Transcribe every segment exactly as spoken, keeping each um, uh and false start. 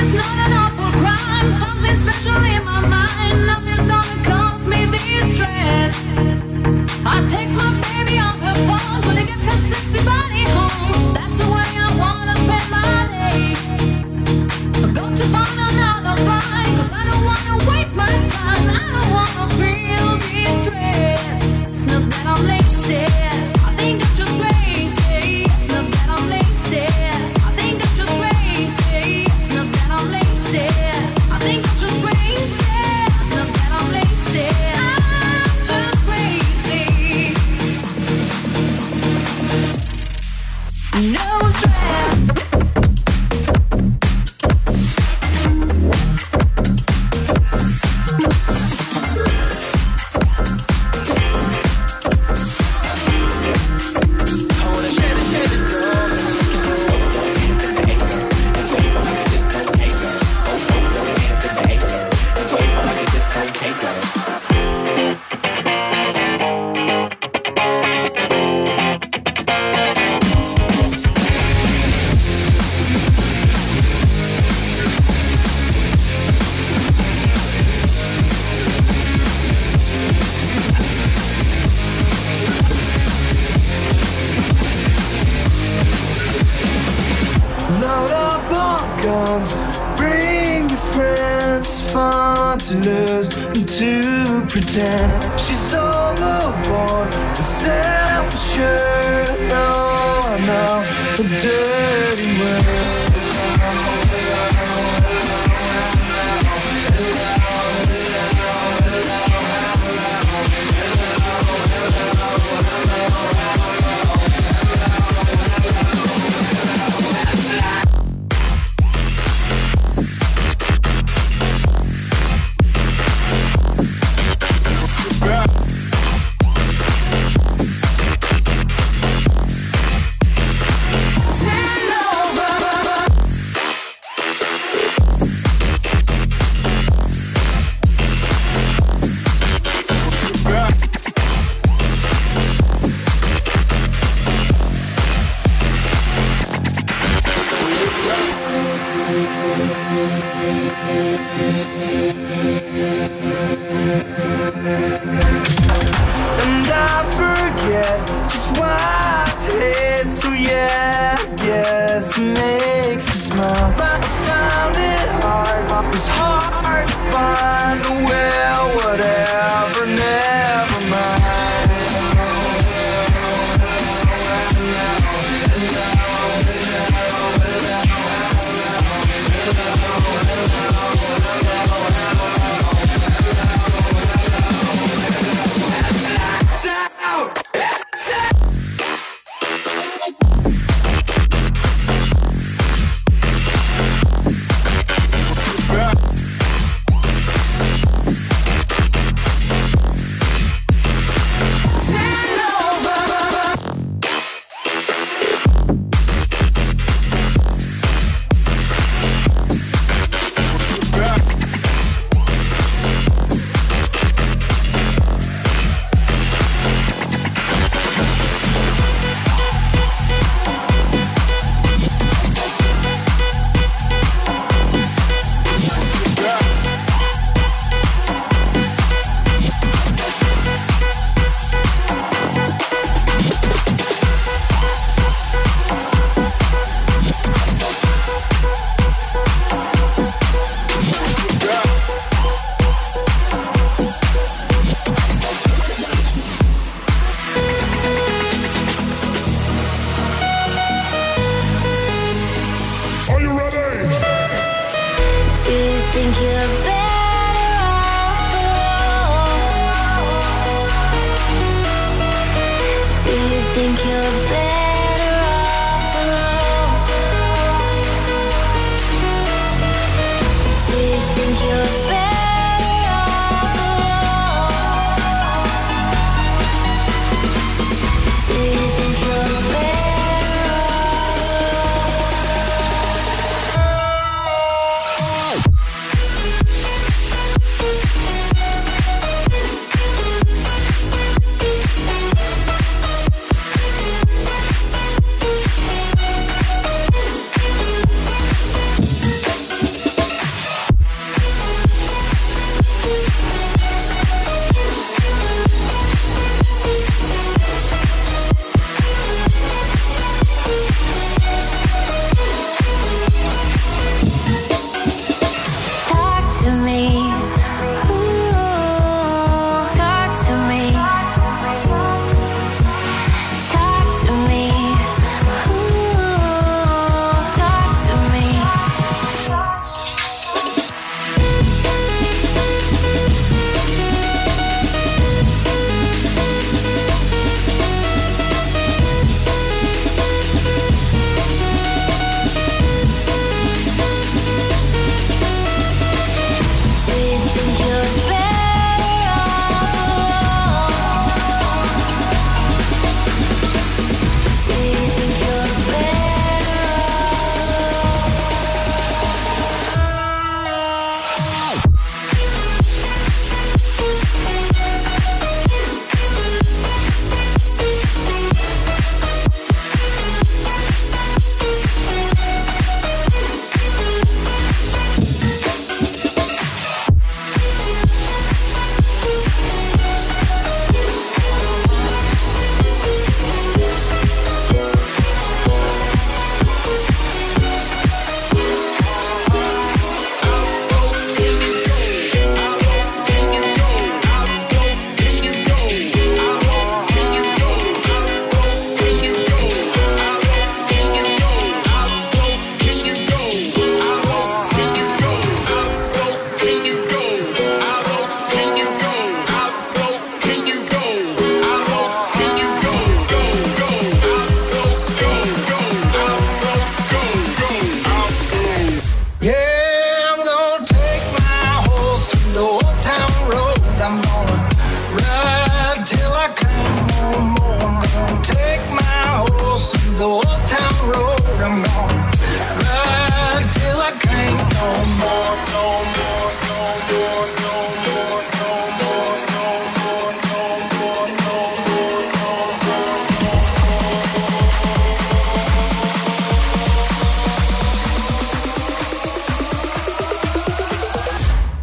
to lose and to pretend she's overboard and self-assured. No, I know the dirty word.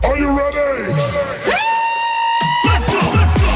Are you ready? Let's go, let's go.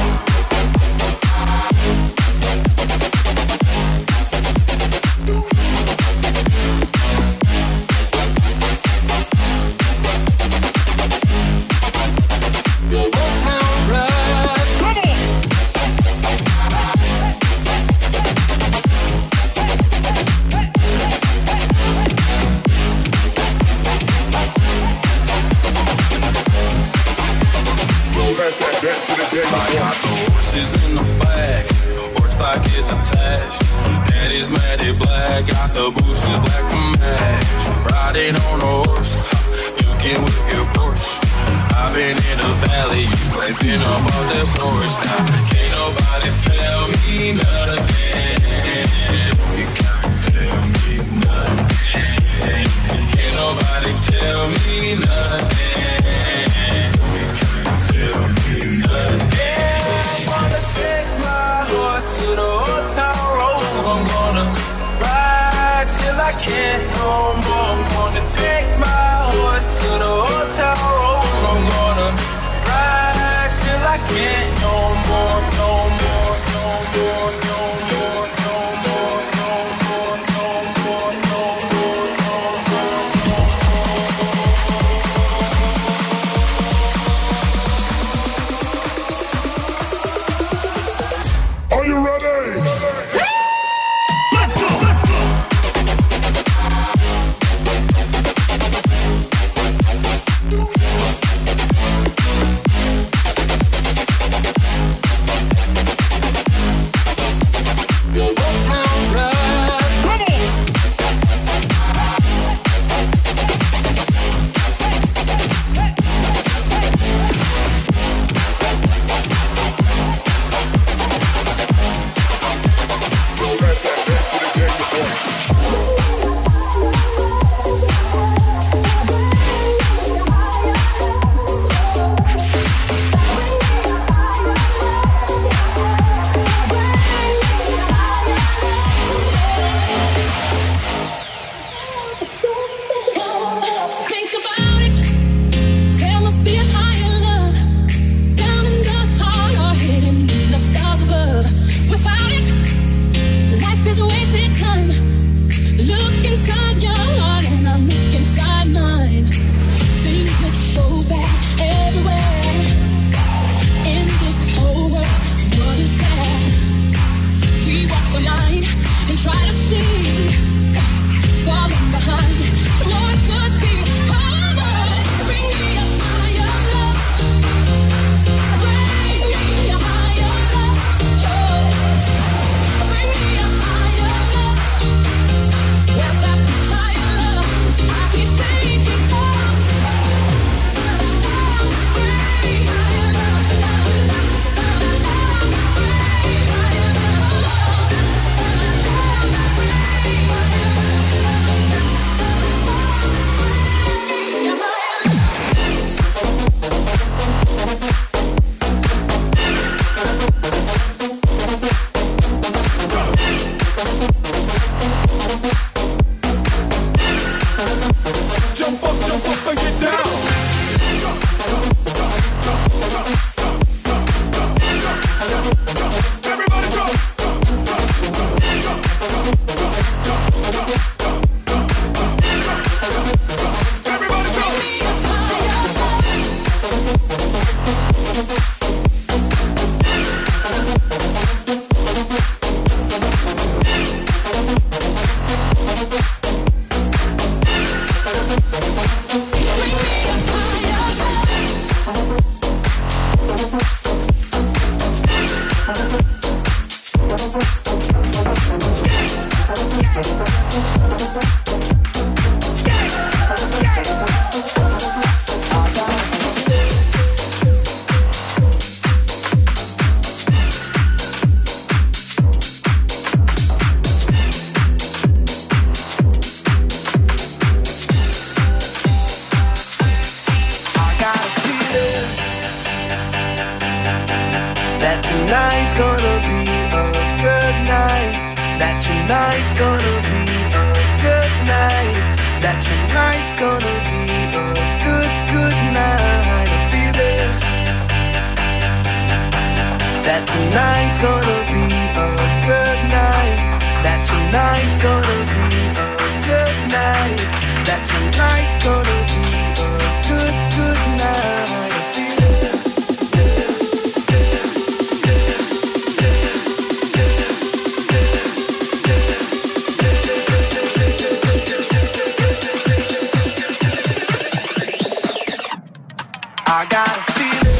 I got the horses in the back, horse stock is attached. Head is matted black, got the bushes black to match. Riding on a horse, you can whip your Porsche. I've been in the valley, you ain't been up on the porch. Now can't nobody tell me nothing. You can't tell me nothing. Can't nobody tell me nothing. You can't tell me nothing. To the old town road, I'm gonna ride till I can't no more. I'm gonna take my horse to the old town road. I'm gonna ride till I can't no more, no more, no more, no more, no more, no more, no more, no more, no more. Are you ready? Let's go, let's go. tonight's gonna be a good night. That tonight's gonna be a good night. That tonight's gonna be a good, good night. I got a feeling.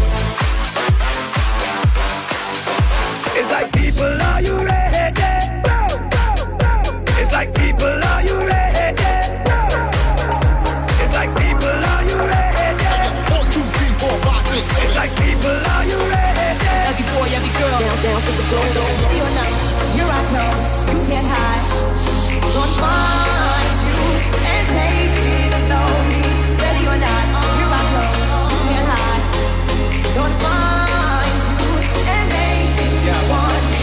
It's like, people, are you ready? every girl down, down to the floor. Ready or not, here I come. You can't hide. Gonna find you and take it slowly. Ready or not, here I come. You can't hide. Gonna find you and make you want me.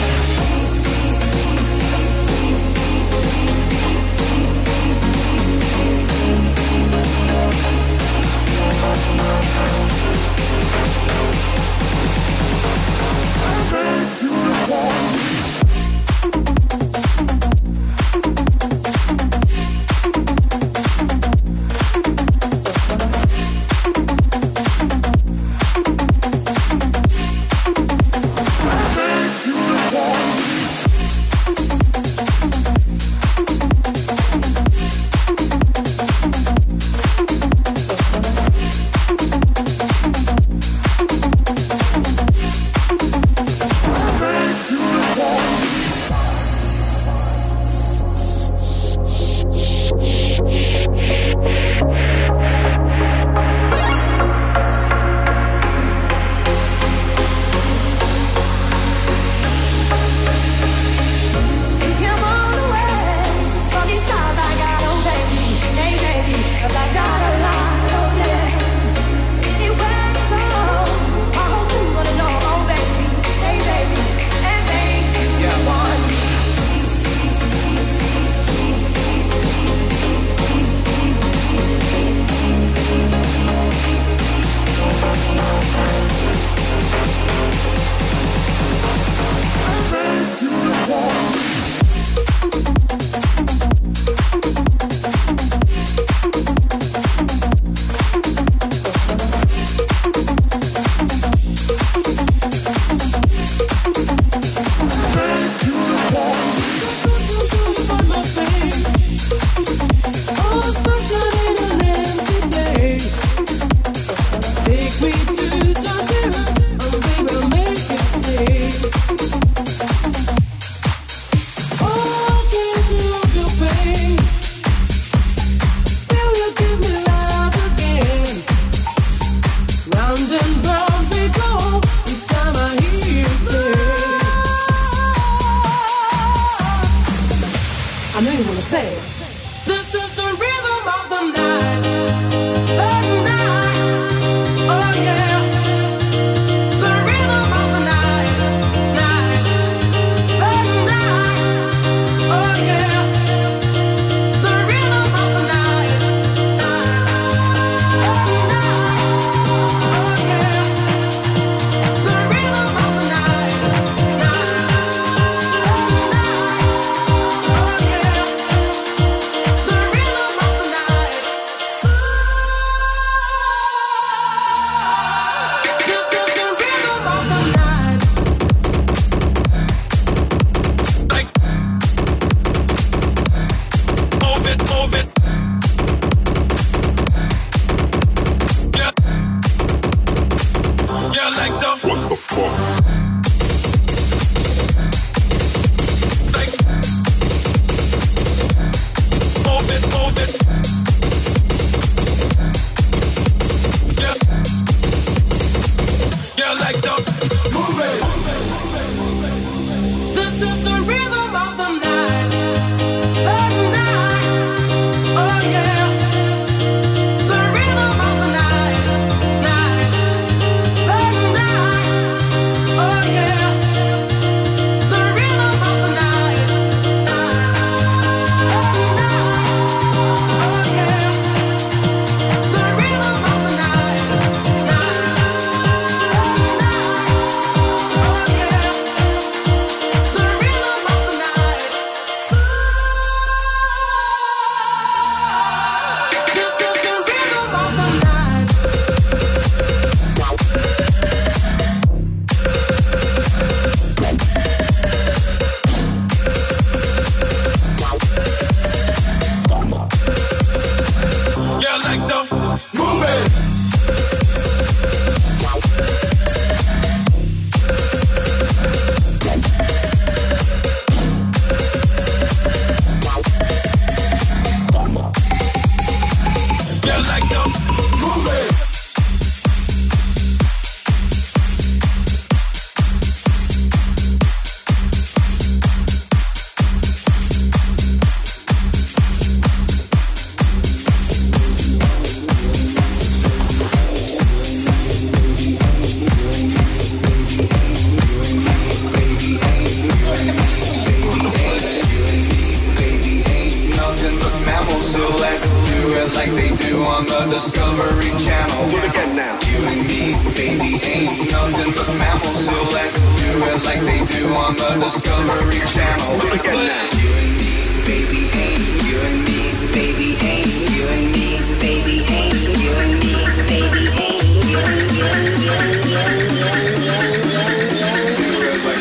like they do on the Discovery Channel. Do it again now. You and me, baby, ain't nothing but mammals, so let's do it like they do on the Discovery Channel. Do it again now. You and me, baby, ain't. You and me, baby, ain't. You and me, baby, ain't. You and me, baby, ain't. You and you and you and you and you and you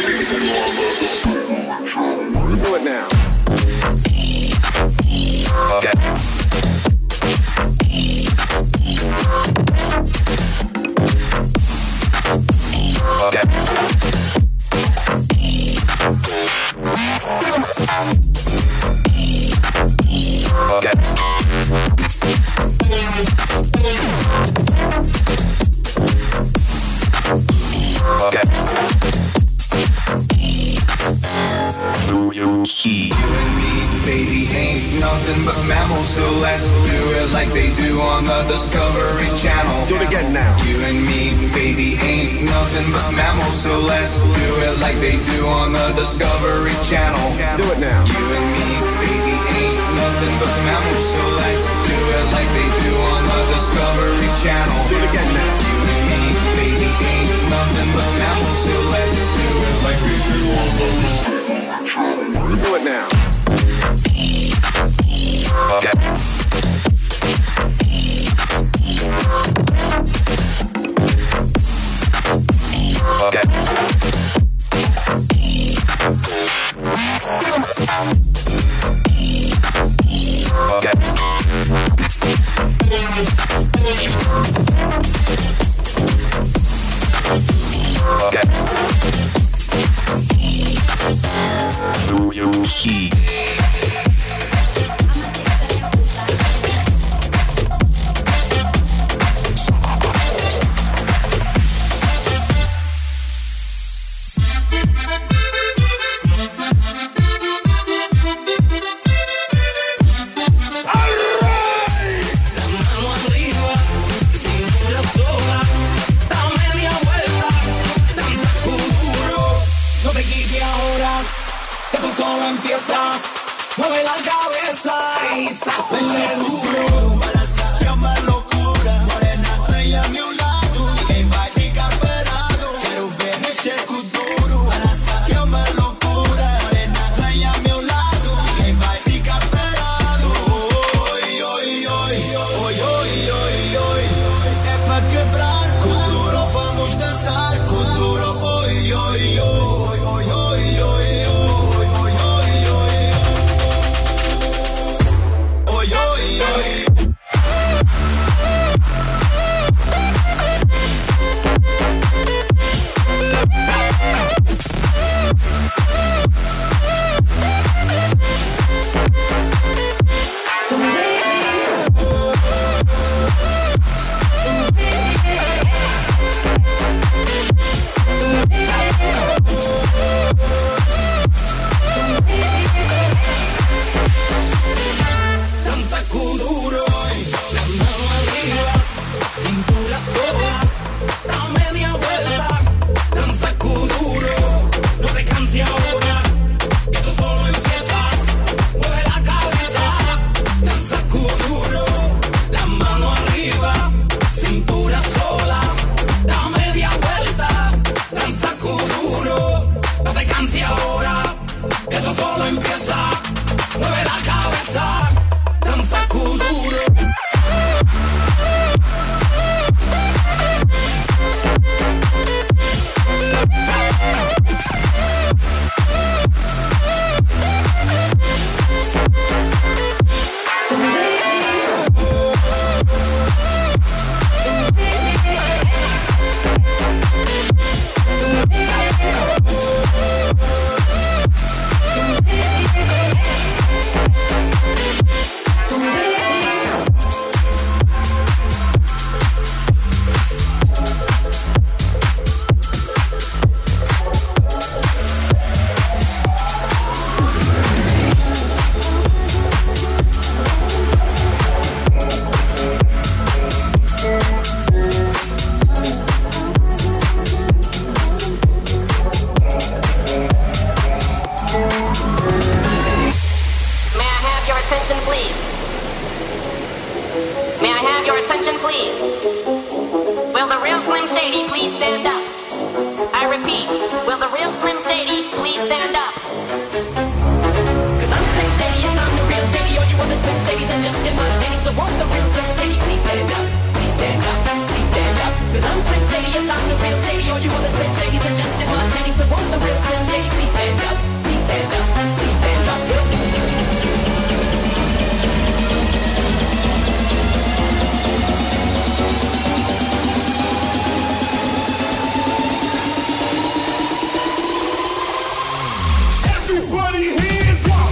and Do it now. Okay. But mammals, so let's do it like they do on the Discovery Channel. Do it again now. You and me, baby, ain't nothing but mammals, so let's do it like they do on the Discovery Channel. Do it now. You and me, baby, ain't nothing but mammals, so let's do it like they do on the Discovery Channel. Do it again now. You and me, baby, ain't nothing but mammals, so let's do it like they do on the Discovery Channel. Do it now. Okay. Okay. Okay. Do you see? Mueve la cabeza y sácude duro. Llama locura, morena, vem a meu lado. Ninguém vai ficar parado. Quero ver mexer com duro. Llama loucura, morena, vem a meu lado. Ninguém vai ficar parado. Oi, oi, oi, oi, oi, oi, oi. É pra quebrar com duro, vamos dançar com duro. Oi, oi, oi, oi, oi, oi, oi. attention, please? Will the real Slim Shady please stand up? I repeat, will the real Slim Shady please stand up? Cause I'm Slim Shady, yes, I'm the real Shady. All you other Slim Shadys are just imitating. So won't the real Slim Shady please stand up? Please stand up, please stand up. Cause I'm Slim Shady, yes, I'm the real Shady. All you other Slim Shadys are just imitating. So won't the real Slim Shady please stand up? Please stand up, please stand up. Everybody hands up!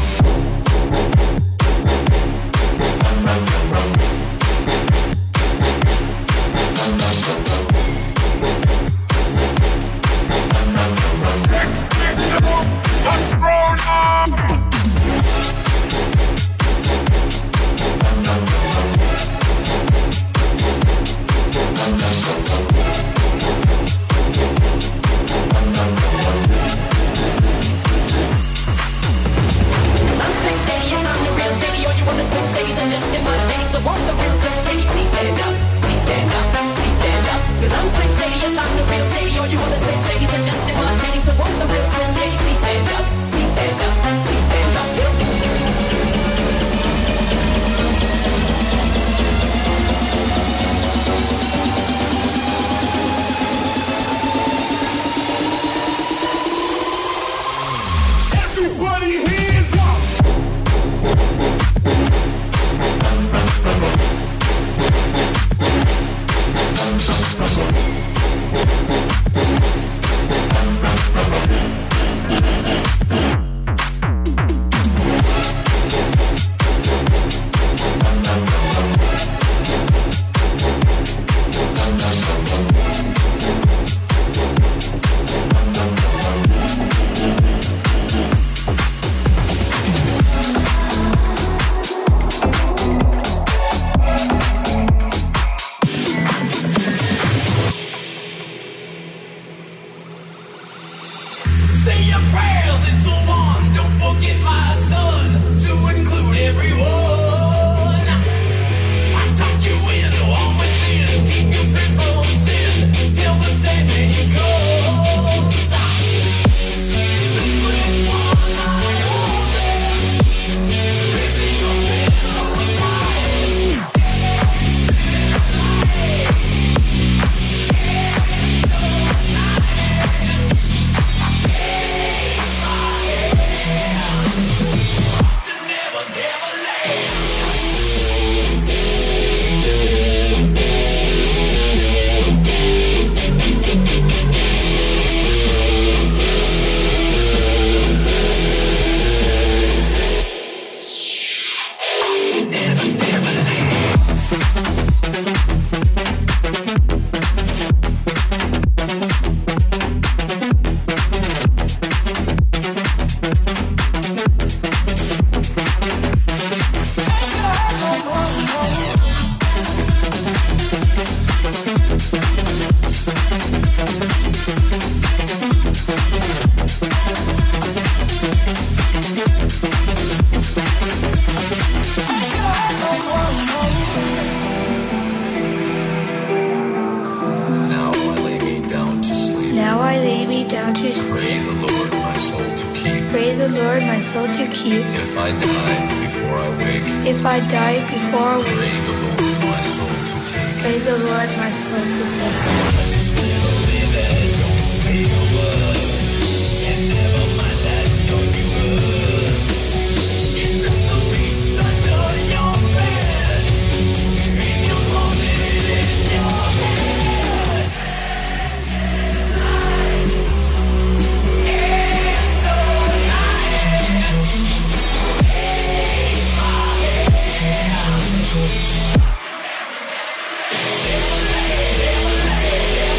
Never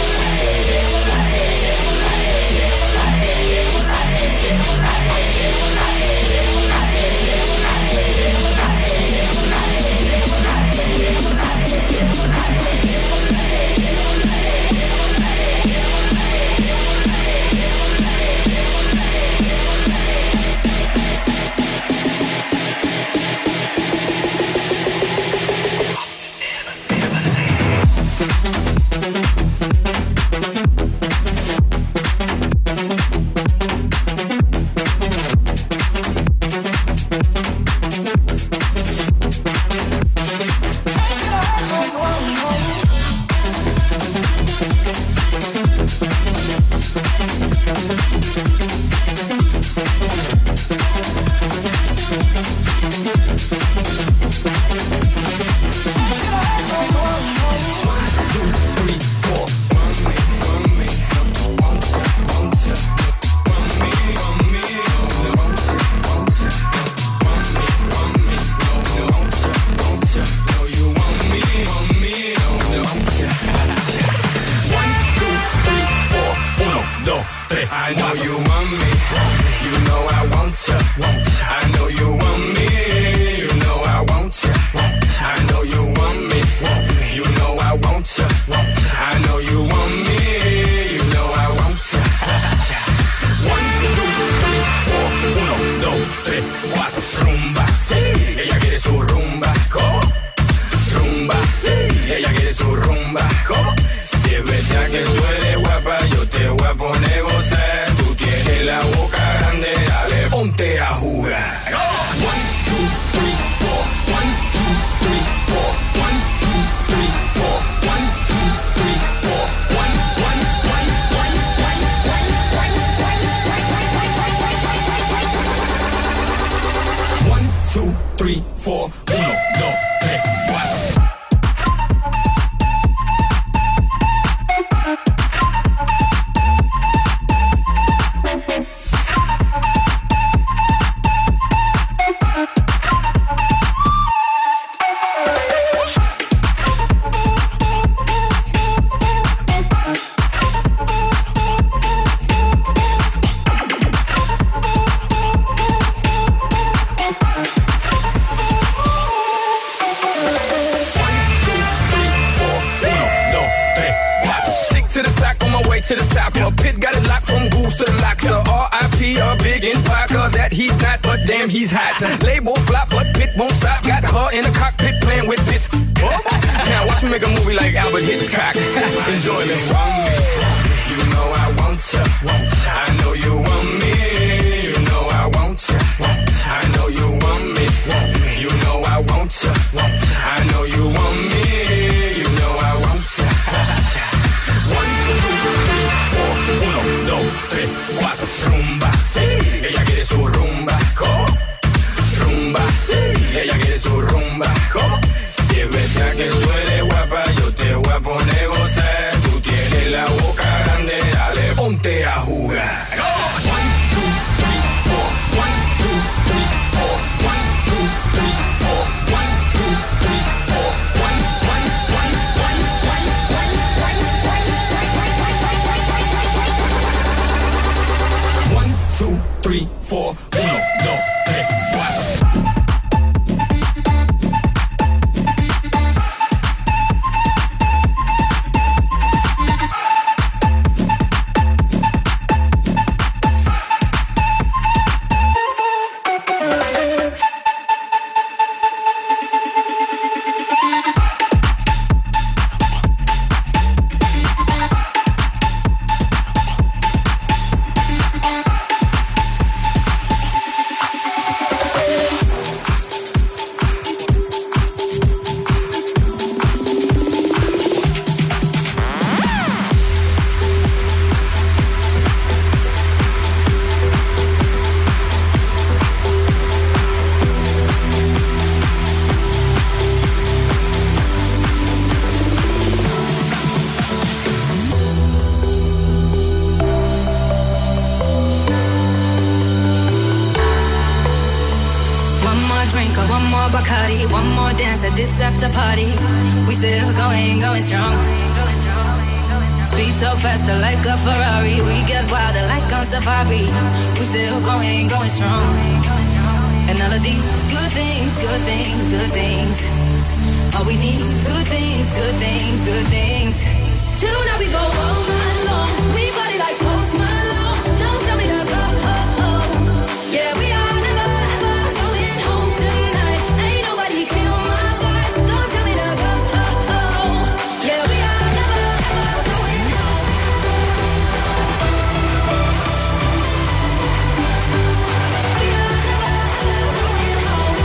que tú eres guapa, yo te voy a poner a gozar. Tú tienes la boca grande, dale, ponte a jugar. One, two, three, four. One, two, three, four. One, two, three, four. One, two, three, four. One, one, one, one, one, one, one, one, one, two, three, four. Uno, dos, tres, cuatro. To the top, a pit got it locked from goose to the locks. R I P a big in Parker that he's not, but damn he's hot. Label flop, but Pit won't stop. Got her in the cockpit playing with this. Now watch me make a movie like Albert Hitchcock. Enjoy me. You know I want ya. I know you want me. You know I want ya. I know you want me. You know I want ya. I know you want me. You know I want ya. One, two, three, four. Uno, dos, tres, cuatro. Rumba, sí. Ella quiere su rumba. ¿Cómo? Rumba, sí. Ella quiere su rumba. ¿Cómo? Si es verdad que tú eres guapa, yo te voy a poner a gozar. Tú tienes la boca grande, dale, ponte a jugar. One, two, three, four. One, two, three, four. One, two, three, four. One, two, three, four. One, one, one, one, one, one, one, one, one, two, three, four. Uno, dos, tres, cuatro. This after party, we still going, going strong. Speed so faster like a Ferrari, we get wilder like on safari. We still going, going strong. And all of these good things, good things, good things. All we need, good things, good things, good things. Tonight we go all night long. We party like Post Malone. Don't tell me to go, oh, oh. Yeah, we are never, ever going home tonight. Ain't nobody kill my vibe. Don't tell me to go, oh, oh. Yeah, we are never, ever going home. We are never, ever going home.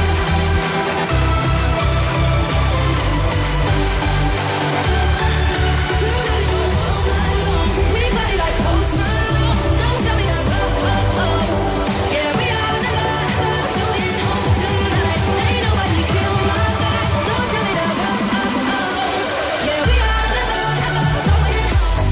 Tonight we go all night long. We party like Post Malone. Don't tell me to go, oh, oh. Yeah, we are never, ever going home tonight. Ain't nobody kill my vibe. Don't tell me to go, oh, oh. Yeah, we are never, ever going home.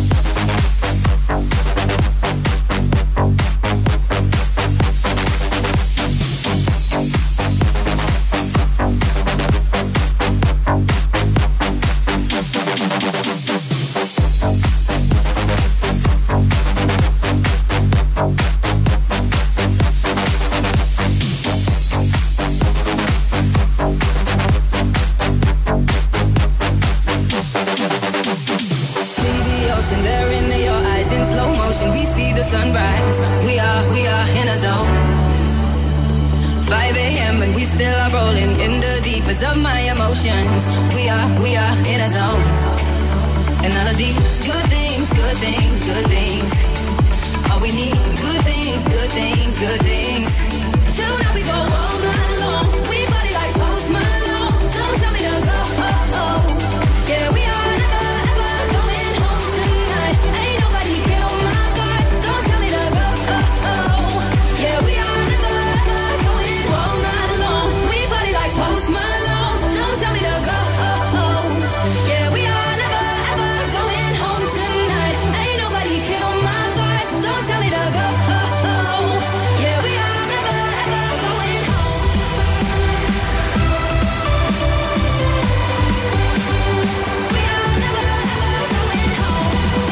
See the ocean there in your eyes in slow motion. We see the sunrise. We are, we are in a zone. five a.m. and we still are rolling in the deepest of my emotions. We are, we are in a zone. And all of these good things, good things, good things. All we need, good things, good things, good things. Till now we go all night long. We party like Post Malone. Don't tell me to go, oh, oh. Yeah, we are never, ever going home tonight. Ain't nobody kill my vibe. Don't tell me to go, oh, oh. Yeah, we are never, ever going all night long. We party like Post Malone. Don't tell me to go, oh, oh. Yeah, we are never, ever going home tonight. Ain't nobody kill my vibe. Don't tell me to go, oh, oh. Yeah, we are never, ever going home. We are never, ever going home.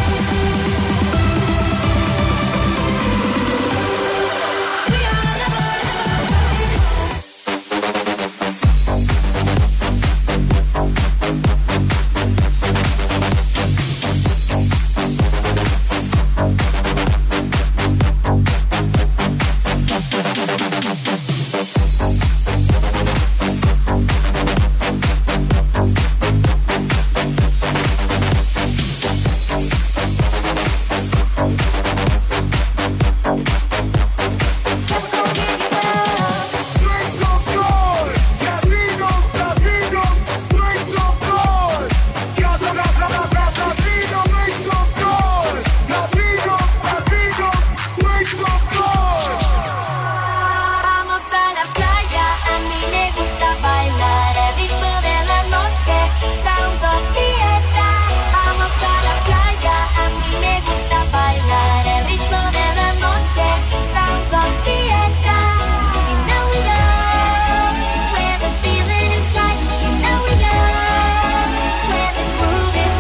We are never, ever going home. Vamos a la playa, a mí me gusta bailar el ritmo de la noche, sounds of fiesta. Vamos a la playa, a mí me gusta bailar el ritmo de la noche, sounds of fiesta. You know we go where the feeling is right. You know we go where the groove is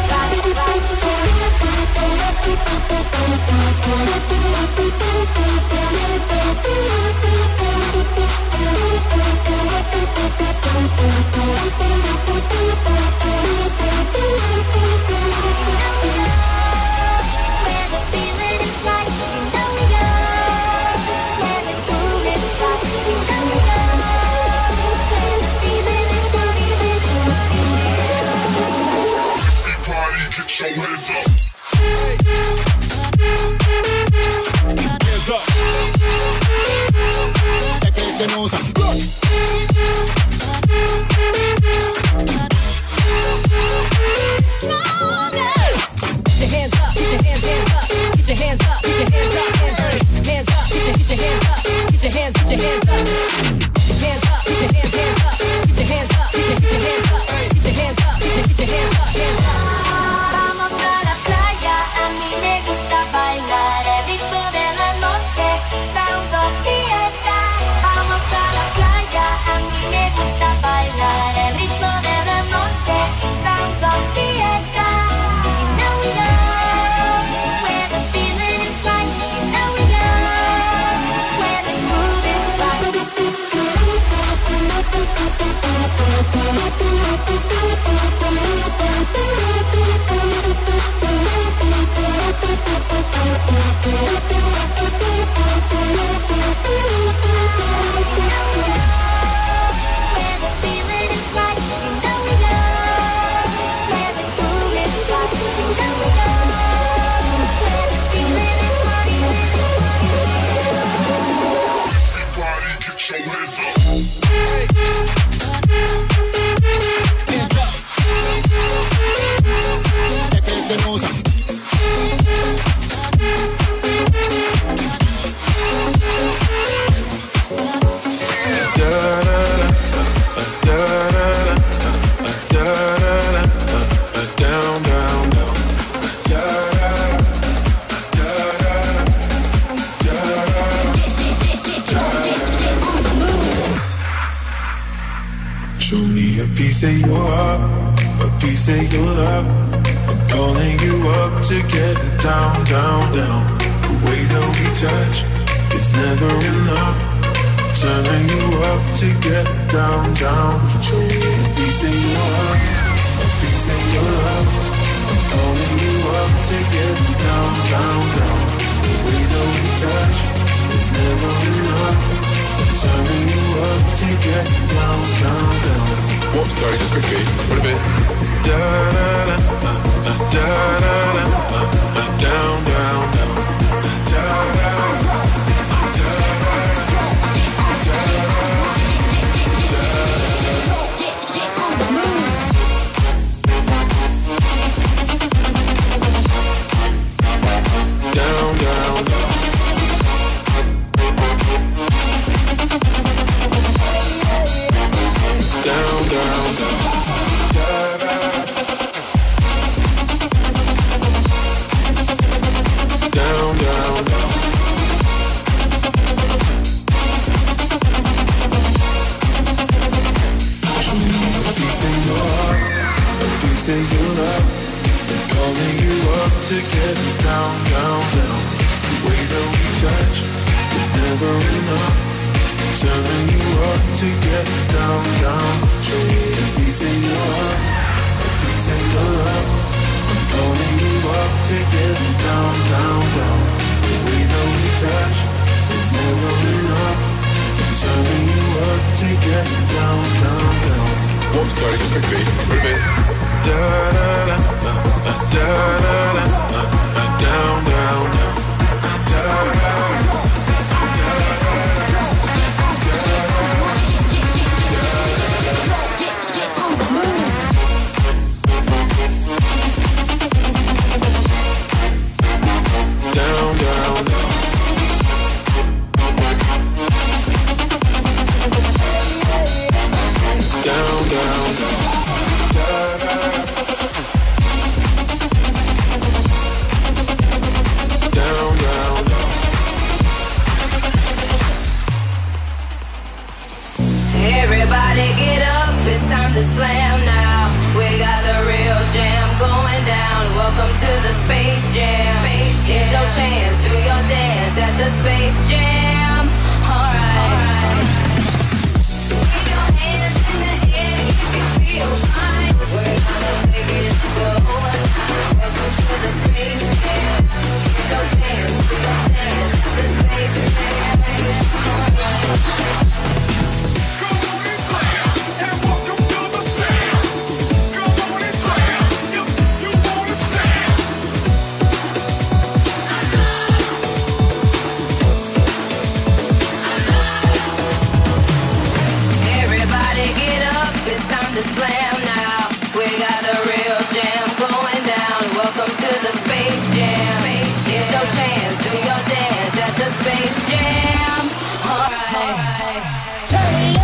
where the feeling is right. You know we go where the groove is right. You know we go where the feeling is right. Party, get your hands up. Hands up. Get your hands up, get your hands, hands up, get your hands up, get your hands up, hands up, hands up, get your, get your hands up, get your hands, get your hands up, hands up, get your hands, hands up, get your hands up, get your, get your hands up, get your hands up, get your, get your hands up, hands up. Vamos a la playa, a mí me gusta bailar el ritmo de la noche, sounds of fiesta. Vamos a la playa, a mí me gusta bailar el ritmo de la noche, sounds of fiesta. You know we go where the feeling is right. You know we go where the groove is where the feeling is right. You know we go where the groove is right. You know we go where the feeling is right. Everybody, get your hands up. Hands up. Down, down, down. Show me a piece of your heart, a piece of your love. I'm calling you up to get down, down, down. The way that we touch is never enough. Turning you up to get down, down. Show me a piece of your heart, a piece of your love. I'm calling you up to get down, down, down. The way that we touch is never enough. Turning you up to get down, down, down. Whoops, sorry, just quickly. What if it's da da da da da da da down down down da da down, down, down. Down, down, down. Da, da. Down, down, down. Show me a piece of your heart, a piece of your love. Calling you up to get down, down, down. The way that we touch is never enough. Turning you up to get down, down. Show me a piece of your heart, a piece of your love. I'm calling you up to get down, down, down. The way that we touch is never enough. Turning you up to get down, down, down. Whoops, sorry, just quickly. What if it's da da da da da da da da down, down, down. Da da da. Down, down, down. Down, down, down. Da, da. Down, down, down. Everybody get up, it's time to slam now. We got the real jam going down. Welcome to the Space Jam. Here's your chance, do your dance at the Space Jam. Alright. Keep your hands in the air if you feel fine. We're gonna take it to overtime. Welcome to the Space Jam. Here's your chance, do your dance at the Space Jam. Alright. To slam now, we got the real jam going down. Welcome to the Space Jam. Here's your chance, do your dance at the Space Jam. Alright, turn it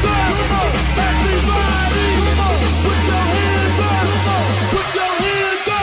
Put your hands up!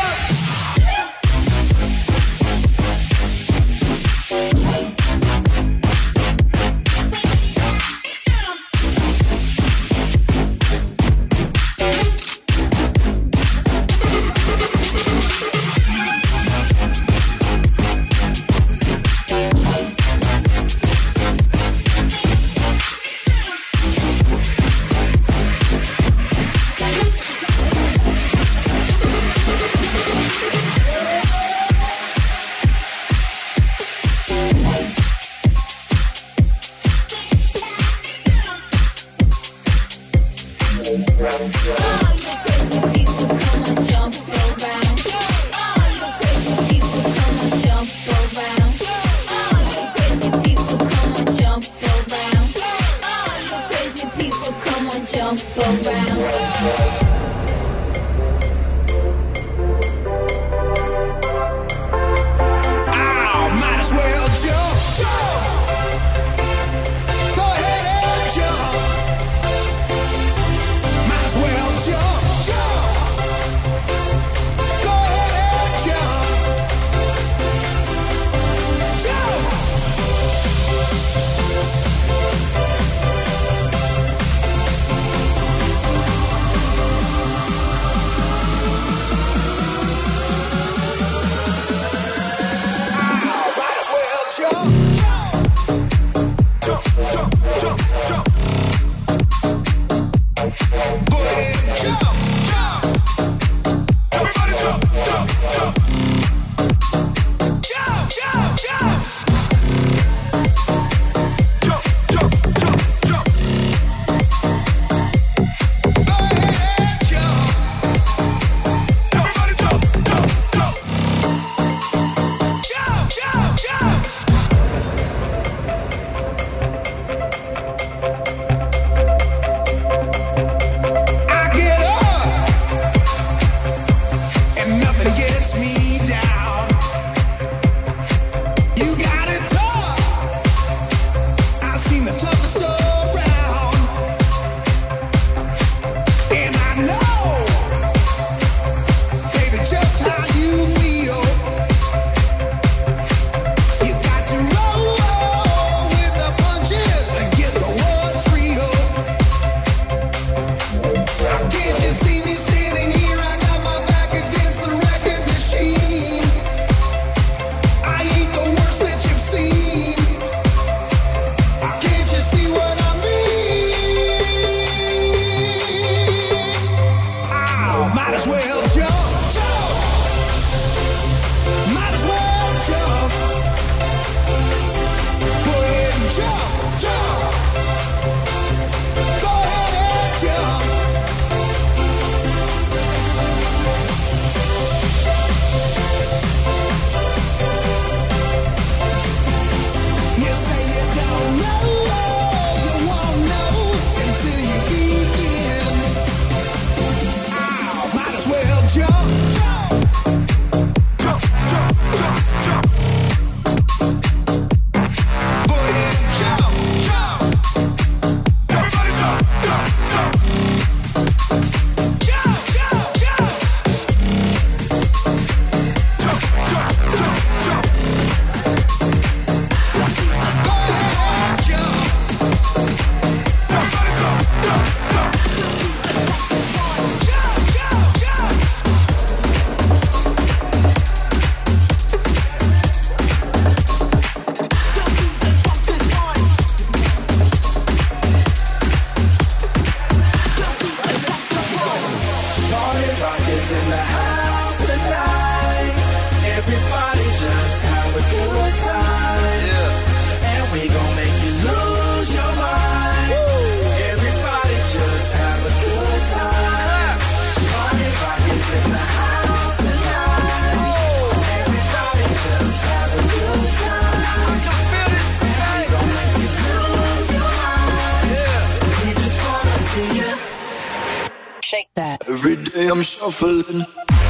Every day I'm shuffling.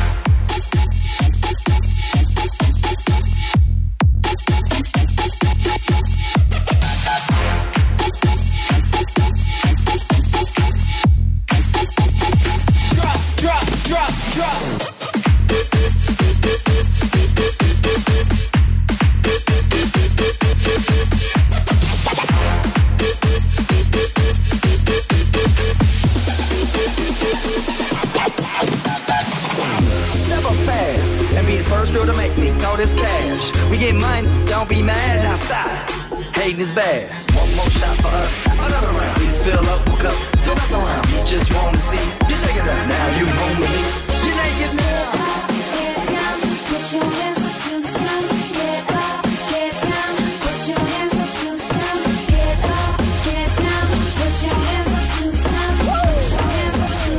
Is bad. One more shot for us. Another round. Please fill up my cup. Don't mess around. Just wanna see you shake it up. Now you home with me. You naked now. Get down. Put your hands up to the sun. Get up. Get down. Put your hands up to the sun. Get up. Get down. Put your hands up to the sun. Put your hands up to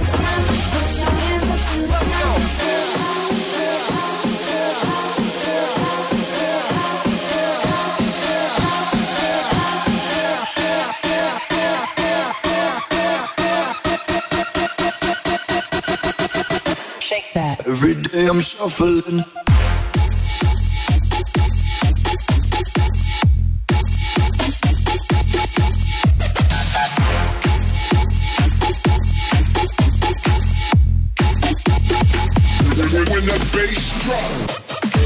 Every day I'm shuffling. When the bass drops.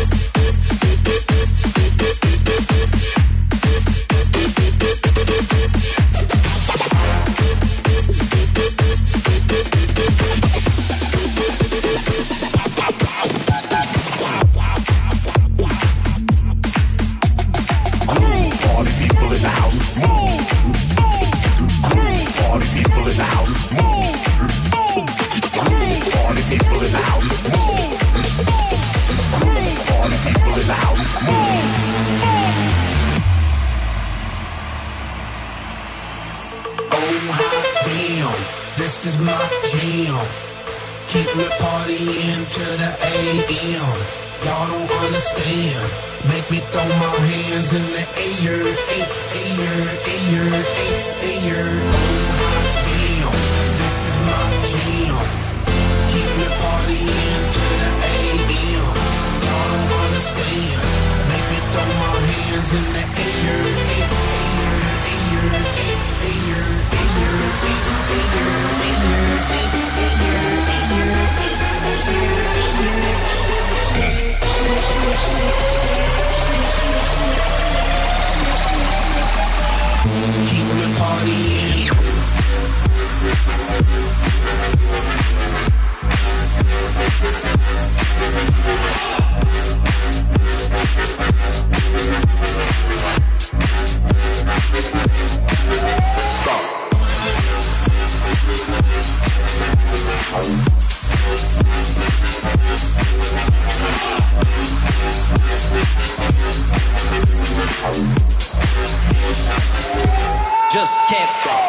Just can't stop.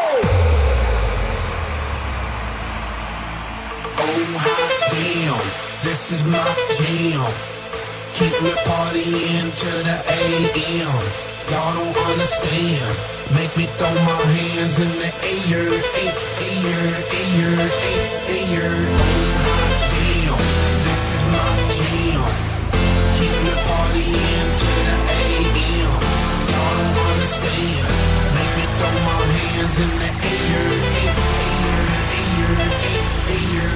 Oh, damn, this is my jam. Keep me partying till the A M. Y'all don't understand. Make me throw my hands in the air, air, air, air, air. Oh, damn, this is my jam. Keep me partying till the A M. Y'all don't understand. Make me throw my hands in the air, air, air, air, air,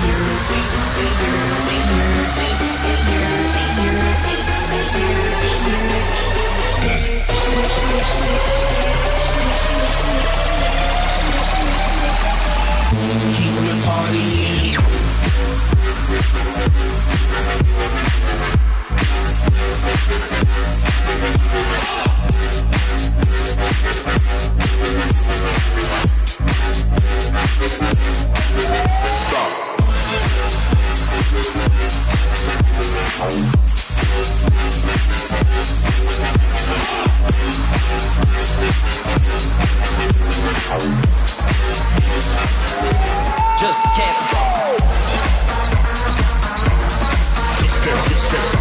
keep me partying. Just can't stop. Just can't, just can't stop.